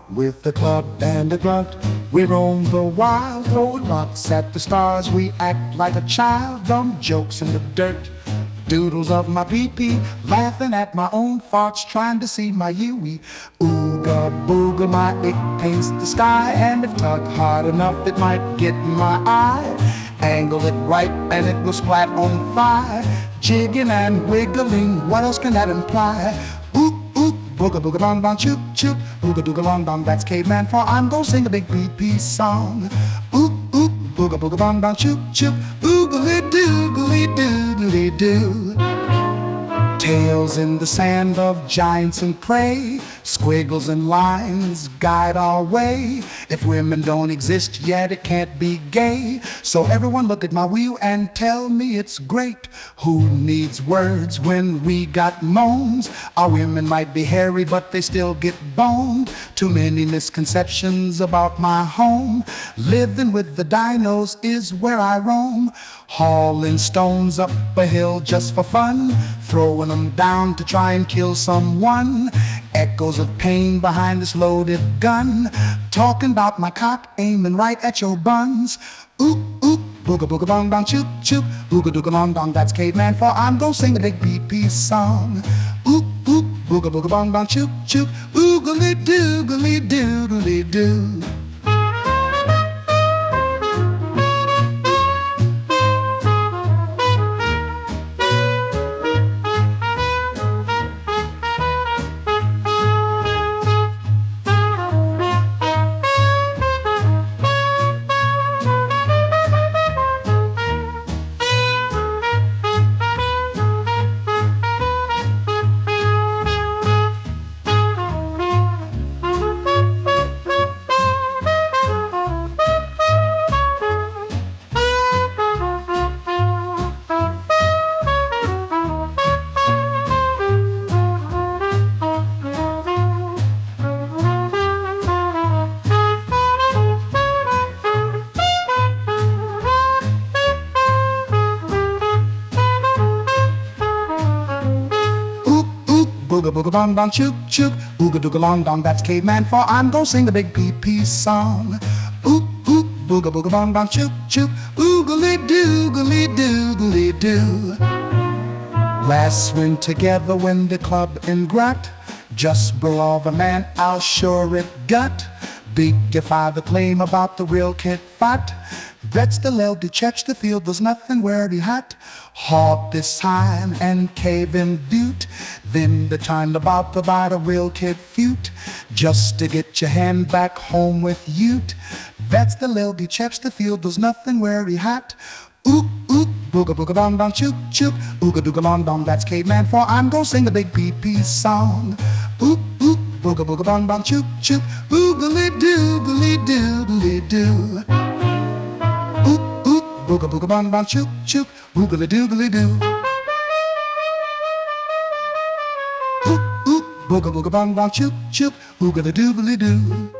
With the club and the grunt, we roam the wild, throwing rocks at the stars. We act like a child, dumb jokes in the dirt. Doodles of my pee-pee, laughing at my own farts, trying to see my Yui. Ooga booga, my ick paints the sky, and if tugged hard enough, it might get in my eye. Angle it right, and it will splat on fire. Jigging and wiggling, what else can that imply? Booga booga long dong choop choop, ooga dooga long dong, that's caveman, for I'm gonna sing a big pee-pee song. Oop oop, booga booga long dong choop choop, oogly doogly doogly doo. Tales in the sand of giants and prey, squiggles and lines guide our way. If women don't exist yet, it can't be gay. So everyone look at my wheel and tell me it's great. Who needs words when we got moans? Our women might be hairy, but they still get boned. Too many misconceptions about my home. Living with the dinos is where I roam. Hauling stones up a hill just for fun, throwing them down to try and kill someone. Echoes of pain behind this loaded gun, talking about my cock aiming right at your buns. Oop oop, booga booga bong bong choop choop, ooga dooga long dong, that's caveman, for I'm gonna sing a big pee-pee song. Oop oop, booga booga bong bong choop choop, oogly doogly doogly doo. Booga booga bong bong choop choop, ooga dooga long dong, that's caveman, for I'm gonna sing a big pee-pee song. Oop oop, booga booga bong bong choop choop, oogly doogly doogly doo. Last swim together when the club in Grat, just below the man, I'll sure it gut. Big defy the claim about the real kid fat. That's the lel to catch the field, there's nothing very hot. Hard this time and cave in butte. Then the time about to buy the real kid feud, just to get your hand back home with you. That's the lil to catch the field, there's nothing very hot. Oop oop, booga booga bong bong choop choop, ooga dooga long dong, that's caveman, for I'm gonna sing a big pee-pee song. Oop oop, booga booga bong bong choop choop, oogly doogly doogly doo. Oop oop, booga booga bong bong choop choop, oogly doogly doo. Oop oop, booga booga bong bong choop choop, oogly doogly doo.